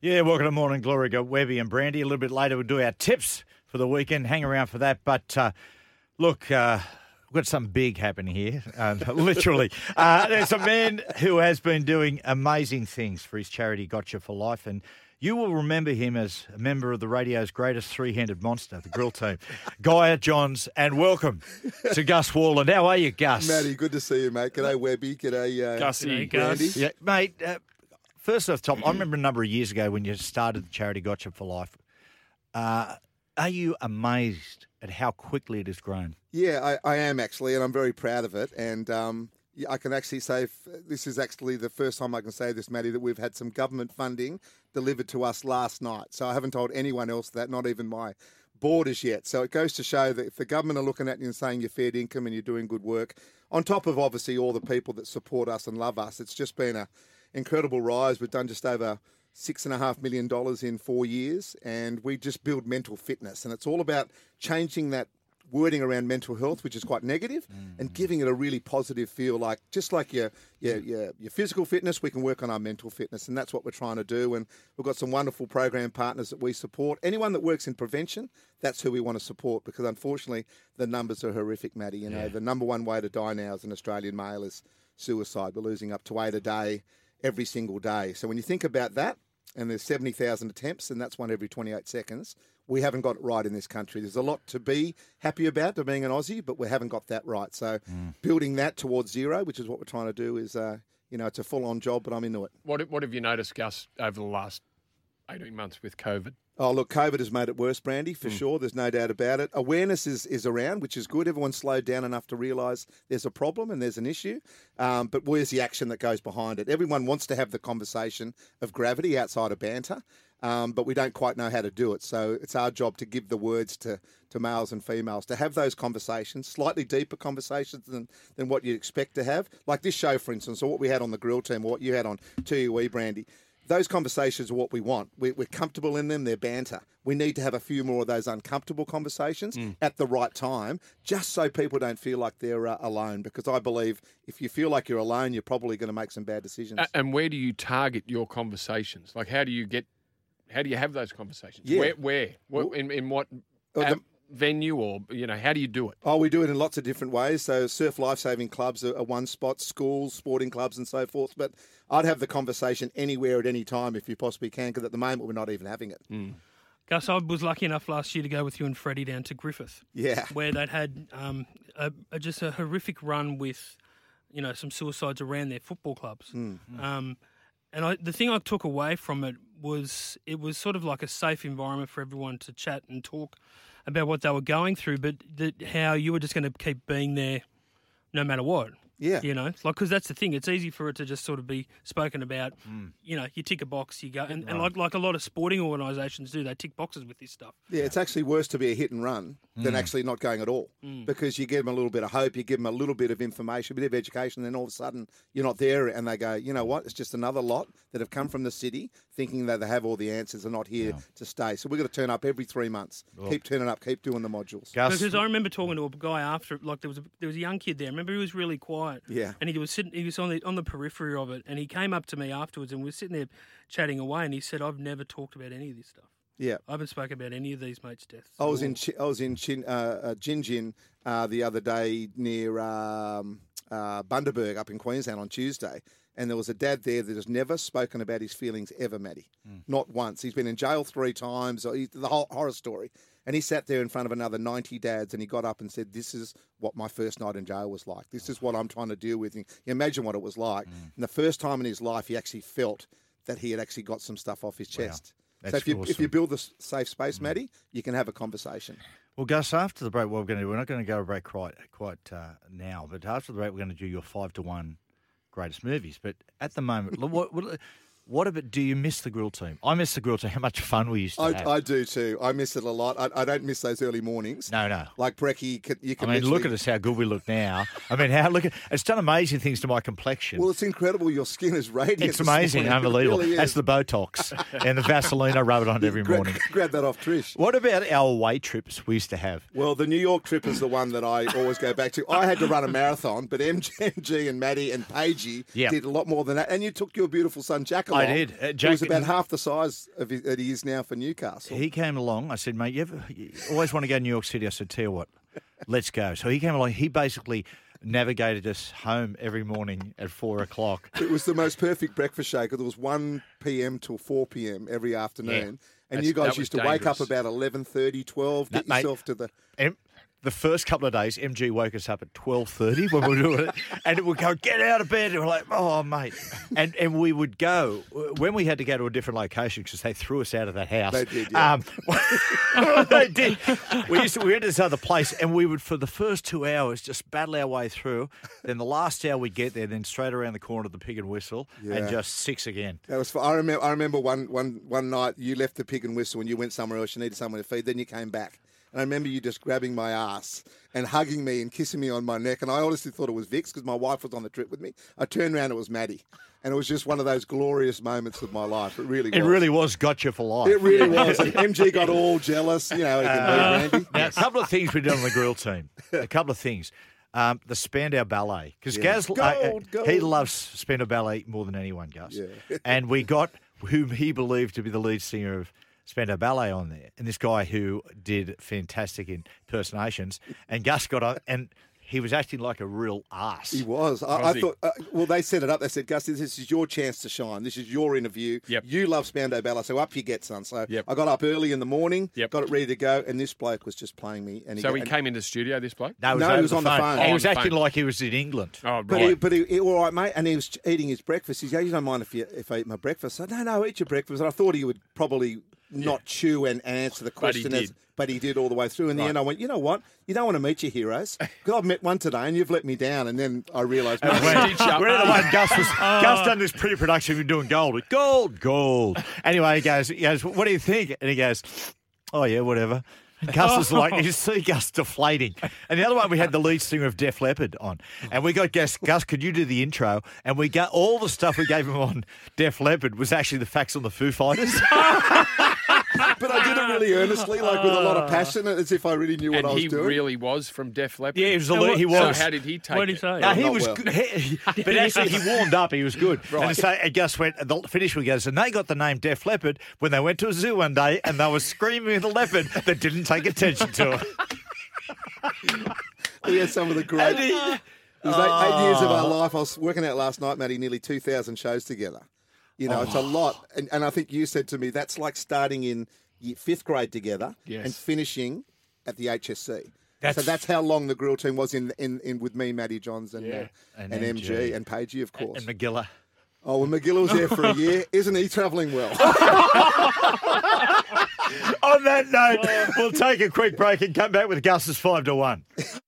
Yeah, welcome to Morning Glory. Got Webby and Brandy. A little bit later, we'll do our tips for the weekend. Hang around for that. But look, we've got something big happening here. Literally. There's a man who has been doing amazing things for his charity, Gotcha for Life. And you will remember him as a member of the radio's greatest three-handed monster, the Grill Team, Guy Johns. And welcome to Gus Worland. How are you, Gus? Matty, good to see you, mate. G'day, Webby. G'day, Gussie. Brandy. Yeah, mate, first off the top, I remember a number of years ago when you started the charity Gotcha for Life. Are you amazed at how quickly it has grown? Yeah, I am actually, and I'm very proud of it. And I can actually say this is actually the first time I can say this, Matty, that we've had some government funding delivered to us last night. So I haven't told anyone else that, not even my borders yet. So it goes to show that if the government are looking at you and saying you're fair income and you're doing good work, on top of obviously all the people that support us and love us, it's just been a incredible rise. We've done just over $6.5 million in 4 years, and we just build mental fitness. And it's all about changing that wording around mental health, which is quite negative, and giving it a really positive feel. Like just like your physical fitness, we can work on our mental fitness, and that's what we're trying to do. And we've got some wonderful program partners that we support. Anyone that works in prevention, that's who we want to support, because unfortunately the numbers are horrific, Matty. You know, the number one way to die now as an Australian male is suicide. We're losing up to 8 a day every single day. So when you think about that, and there's 70,000 attempts, and that's one every 28 seconds, we haven't got it right in this country. There's a lot to be happy about to being an Aussie, but we haven't got that right. So building that towards zero, which is what we're trying to do, is, it's a full-on job, but I'm into it. What have you noticed, Gus, over the last 18 months with COVID? Oh, look, COVID has made it worse, Brandy, for sure. There's no doubt about it. Awareness is around, which is good. Everyone's slowed down enough to realise there's a problem and there's an issue. But where's the action that goes behind it? Everyone wants to have the conversation of gravity outside of banter, but we don't quite know how to do it. So it's our job to give the words to males and females, to have those conversations, slightly deeper conversations than what you'd expect to have. Like this show, for instance, or what we had on the Grill Team, or what you had on TUE, Brandy. Those conversations are what we want. We're comfortable in them. They're banter. We need to have a few more of those uncomfortable conversations at the right time, just so people don't feel like they're alone. Because I believe if you feel like you're alone, you're probably going to make some bad decisions. And where do you target your conversations? Like, how do you have those conversations? Yeah. Where? In what venue, or, how do you do it? Oh, we do it in lots of different ways. So surf lifesaving clubs are one spot, schools, sporting clubs and so forth. But I'd have the conversation anywhere at any time if you possibly can, because at the moment we're not even having it. Gus, I was lucky enough last year to go with you and Freddie down to Griffith. Yeah. Where they'd had just a horrific run with, some suicides around their football clubs. And the thing I took away from it was sort of like a safe environment for everyone to chat and talk about what they were going through, but how you were just going to keep being there no matter what. Yeah. Because that's the thing. It's easy for it to just sort of be spoken about. You tick a box, you go. And like a lot of sporting organisations do, they tick boxes with this stuff. Yeah, it's actually worse to be a hit and run than actually not going at all, because you give them a little bit of hope, you give them a little bit of information, a bit of education, and then all of a sudden you're not there, and they go, you know what, it's just another lot that have come from the city thinking that they have all the answers and not here to stay. So we've got to turn up every 3 months. Keep turning up, keep doing the modules. Gus? Because I remember talking to a guy after, like there was a young kid there. I remember he was really quiet. Yeah. And he was on the periphery of it, and he came up to me afterwards, and we were sitting there chatting away, and he said, "I've never talked about any of this stuff. Yeah. I haven't spoken about any of these mates' deaths." I was in Gin the other day near Bundaberg up in Queensland on Tuesday, and there was a dad there that has never spoken about his feelings ever, Matty. Not once. He's been in jail 3 times, the whole horror story. And he sat there in front of another 90 dads, and he got up and said, "This is what my first night in jail was like. This is what I'm trying to deal with." And you imagine what it was like. And the first time in his life, he actually felt that he had actually got some stuff off his chest. That's So if awesome. you build the safe space, Matty, you can have a conversation. Well, Gus, after the break, what we're going to do, we're not going to go to break quite now, but after the break, we're going to do your 5-to-1 greatest movies. But at the moment, what about, do you miss the Grill Team? I miss the Grill Team. How much fun we used to have. I do too. I miss it a lot. I don't miss those early mornings. No. Like Brecky, you can look at us, how good we look now. It's done amazing things to my complexion. Well, it's incredible. Your skin is radiant. It's amazing, unbelievable. It really is. That's the Botox and the Vaseline. I rub it on every morning. Grab that off Trish. What about our away trips we used to have? Well, the New York trip is the one that I always go back to. I had to run a marathon, but MG and Maddie and Paigey did a lot more than that. And you took your beautiful son Jack along. I did. He was about half the size that he is now for Newcastle. He came along. I said, mate, you always want to go to New York City? I said, tell you what, let's go. So he came along. He basically navigated us home every morning at 4 o'clock. It was the most perfect breakfast shake. There was 1 p.m. till 4 p.m. every afternoon. And you guys used to wake up about 11:30, 12, get yourself to the... The first couple of days, MG woke us up at 12:30 when we were doing it, and it would go, get out of bed. And we're like, oh, mate. And we would go, when we had to go to a different location because they threw us out of that house. They did, yeah. They did. We went to this other place, and we would, for the first 2 hours, just battle our way through. Then the last hour we'd get there, then straight around the corner to the Pig and Whistle, and just 6 again. That was. I remember one night you left the Pig and Whistle and you went somewhere else. You needed someone to feed. Then you came back. And I remember you just grabbing my ass and hugging me and kissing me on my neck. And I honestly thought it was Vix because my wife was on the trip with me. I turned around, it was Maddie. And it was just one of those glorious moments of my life. It really was. It really was gotcha for life. It really was. And MG got all jealous. You know, he can be Randy. Now, a couple of things we did on the grill team. A couple of things. The Spandau Ballet. Because Gaz, he loves Spandau Ballet more than anyone, Gus. Yeah. And we got whom he believed to be the lead singer of Spandau Ballet on there, and this guy who did fantastic impersonations, and Gus got on, and he was acting like a real arse. He was. I thought, well, they set it up. They said, Gus, this is your chance to shine. This is your interview. Yep. You love Spandau Ballet, so up you get, son. So Yep. I got up early in the morning, Yep. got it ready to go, and this bloke was just playing me. And So he came into the studio, this bloke? No, No, he was on the phone. He Oh, was on the acting phone. like he was in England. Oh, But right. he all right, mate, and he was eating his breakfast. He said, you don't mind if I eat my breakfast? I said, no, eat your breakfast. And I thought he would probably not chew and answer the But he question, did. but he did all the way through. In the end, I went, you know what? You don't want to meet your heroes. Because I've met one today and you've let me down. And then I realised... We're Stitch up. the one Gus done this pre-production. We're doing gold. Gold. Anyway, he goes, what do you think? And he goes, oh, yeah, whatever. And Gus was like, you see Gus deflating. And the other one, we had the lead singer of Def Leppard on. And we got Gus, could you do the intro? And we got all the stuff we gave him on Def Leppard was actually the facts on the Foo Fighters. But I did it really earnestly, like with a lot of passion, as if I really knew what And I was he doing. really was from Def Leppard? Yeah, he was. So how did he take What did he it? say? No, he not was well. good. But actually, he warmed up. He was good. Right. And so Gus went, the finish we goes, and they got the name Def Leppard when they went to a zoo one day and they were screaming at the leopard that didn't take attention to it. We had some of the great... It was 8 years of our life. I was working out last night, Matty, nearly 2,000 shows together. You know, it's a lot. And I think you said to me, that's like starting in 5th grade together and finishing at the HSC. So that's how long the grill team was in with me, Matty Johns, and MG and Pagey, of course. And McGilla. Oh, well, McGilla was there for a year. Isn't he travelling well? On that note, we'll take a quick break and come back with Gus's 5-1.